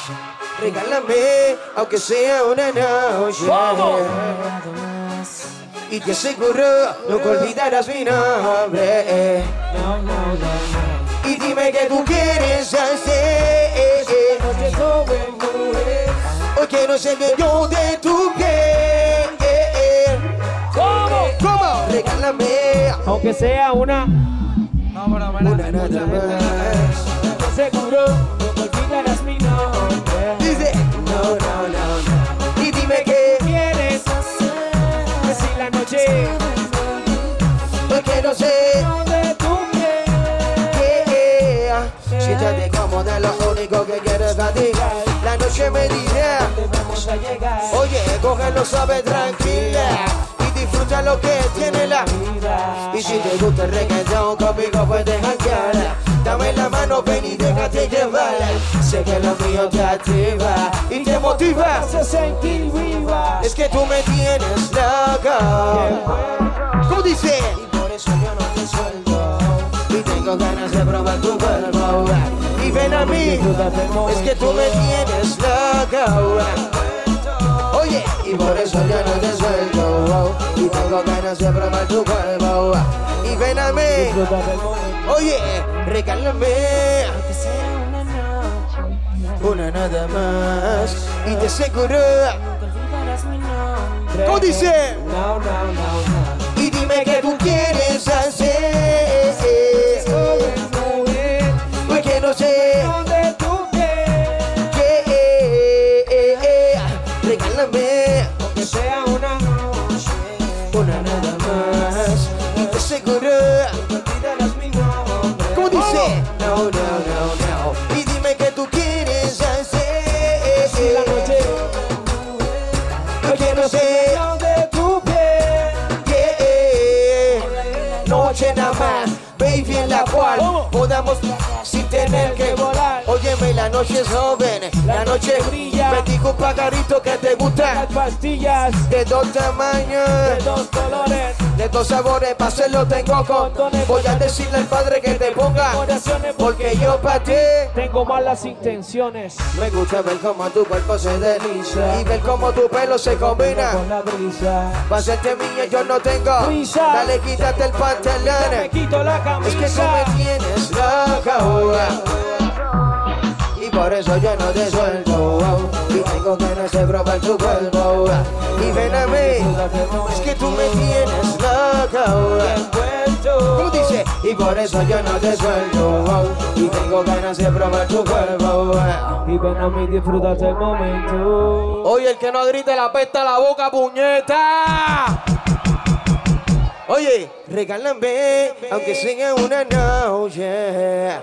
Regálame, aunque sea una noche. Y te aseguro, nunca olvidarás mi nombre. Y dime qué tú quieres hacer. Hoy quiero ser dueño de tu piel. ¿Cómo? Regálame, aunque sea una nada más. seguro, no olvidarás mi nombre. Dice, no. Y dime qué ¿Quieres hacer? Si la noche hoy quiero ser. de tu piel. Siéntate cómoda, lo único que quiero es fatigar. La noche me dirá, Vamos a llegar. oye, cógelo suave, tranquila. Y disfruta lo que tiene la vida. Y si te gusta el reggaetón, conmigo puedes janguear. Dame la mano, ven y déjate llevar. Sé que lo mío te activa y te motiva. Hace sentir viva. Es que tú me tienes loco. ¿Cómo dice? Y por eso yo no te suelto. Y tengo ganas de probar tu cuerpo. Y ven a mí, es que tú me tienes loco. Oye, y por eso yo no te suelto. Y tengo ganas de probar tu cuerpo. Y ven a mí, oye, regálame una nada más. Y te aseguro, ¿cómo dice? No. Y dime qué tú quieres hacer. Hoy quiero ser. De tu piel. Regálame Que sea una una nada más. Y te aseguro, olvidarás mi nombre. ¿cómo dice? No. Y dime qué tú quieres hacer. Si la noche Hoy quiero ser. de tu piel. Noche nada más, baby, en la cual podamos sin tener que volar. Óyeme, la noche es joven, la noche brilla. Me dijo un pajarito que te gusta Las pastillas de dos tamaños, de dos colores. de dos sabores, pa' hacerlo tengo con. Voy a decirle al padre que te ponga, Oraciones porque yo pa' ti tengo malas intenciones. me gusta ver cómo tu cuerpo se desliza y ver cómo tu pelo se combina. Con la brisa. Pa' hacerte mía yo no tengo. Brisa. Dale, quítate el Ya me pantalón. quito la Es que tú camisa. me tienes loca. Y por eso yo no te suelto. Y tengo ganas de probar tu cuerpo. Y ven a mí. Es que tú me tienes loca. ¿Cómo dice? Y por eso yo no te suelto. Y tengo ganas de probar tu cuerpo. Y ven a mí, disfrútate el momento. Oye, el que no grite la pesta a la boca, puñeta. Oye, regálame, aunque sea una noche.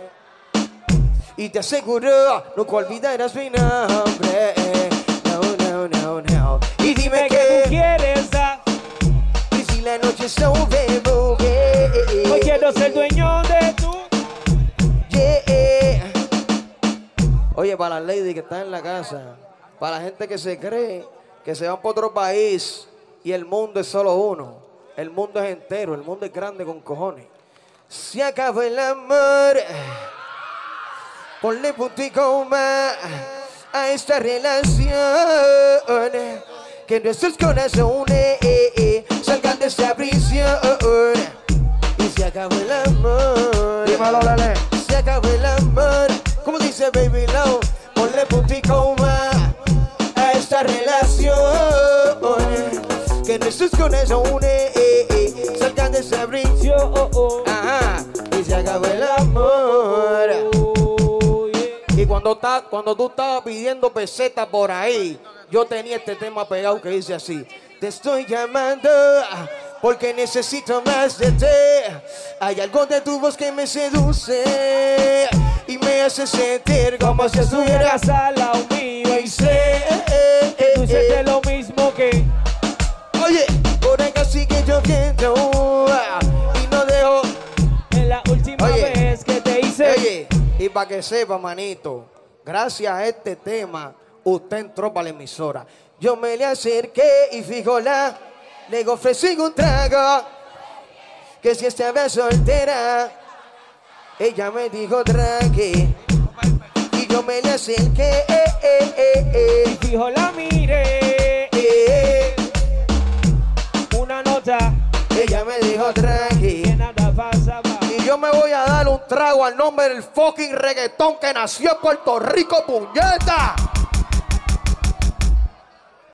Y te aseguro, nunca olvidarás mi nombre. No. Y dime tú que, quieres y si la noche sube, mujer. hoy quiero ser dueño de tu. Yeah. Oye, para las ladies que están en la casa, para la gente que se cree que se van para otro país y el mundo es solo uno. El mundo es entero, el mundo es grande con cojones. Se acabó el amor. Ponle punto y coma a esta relación. Que nuestros corazones salgan de esta prisión. Y se acabó el amor. Dímelo, Lele. Se acabó el amor. Como dice Baby Love, ponle punto y coma a esta relación. Que nuestros corazones salgan de esa prisión. Ajá. Y se acabó el amor. Y cuando tú estabas pidiendo pesetas por ahí, yo tenía este tema pegado que dice así: te estoy llamando porque necesito más de ti. Hay algo de tu voz que me seduce y me hace sentir como si estuvieras al lado mío. y sé Que tú sientes lo mismo que. oye, por acá sí que yo quiero y no dejo. En la última Oye. vez que te hice. Oye, y para que sepa, manito, gracias a este tema, usted entró para la emisora. Yo me le acerqué y fijo le ofrecí un trago, que si estaba soltera, ella me dijo tranqui, y yo me le acerqué dijo la mire. Una nota. Ella me dijo tranqui. Que nada pasaba. Y yo me voy a dar un trago al nombre del fucking reggaetón que nació en Puerto Rico, puñeta.